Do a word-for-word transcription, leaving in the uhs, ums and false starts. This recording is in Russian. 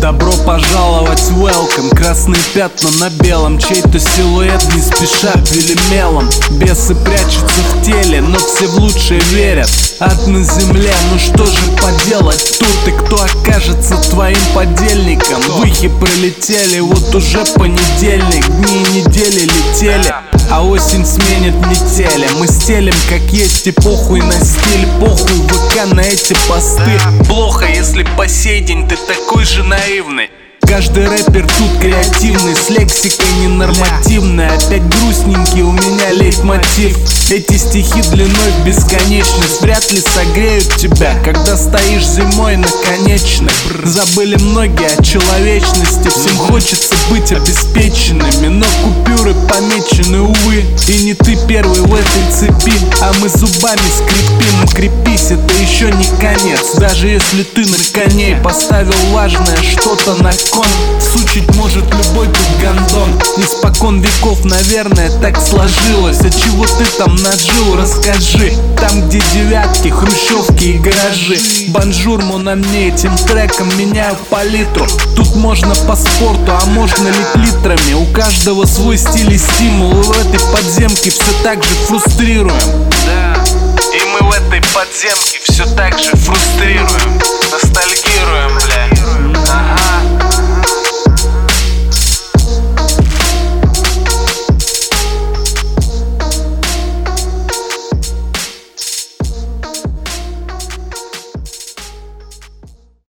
Добро пожаловать, welcome. Красные пятна на белом, чей-то силуэт не спеша вели мелом. Бесы прячутся в теле, но все в лучшее верят. Ад на земле, ну что же поделать тут? И кто окажется твоим подельником? Выхи пролетели, вот уже понедельник. Дни и недели летели, а осень сменит метели. Мы стелим как есть и похуй на стиль, похуй ВК на эти посты. Плохо, если по сей день ты такой же наивный. Каждый рэпер тут креативный, с лексикой ненормативной. Опять грустненький у меня лейтмотив. Эти стихи длиной в бесконечность вряд ли согреют тебя, когда стоишь зимой на конечной. Забыли многие о человечности, всем хочется быть обеспеченными, но купюры помечены, увы. И не ты первый в этой цепи, а мы зубами скрипим. Укрепись, это еще не конец. Даже если ты на коне поставил важное что-то на кон, сучить может любой тут гандон. Испокон веков, наверное, так сложилось. А чего ты там нажил, расскажи. Там, где девятки, хрущевки и гаражи. Бонжур, на мне этим треком меняю палитру. Тут можно по спорту, а можно лить литрами. У каждого свой стиль и стимул, и в этой подземке все так же фрустрируем. Да, и мы в этой подземке все так же фрустрируем.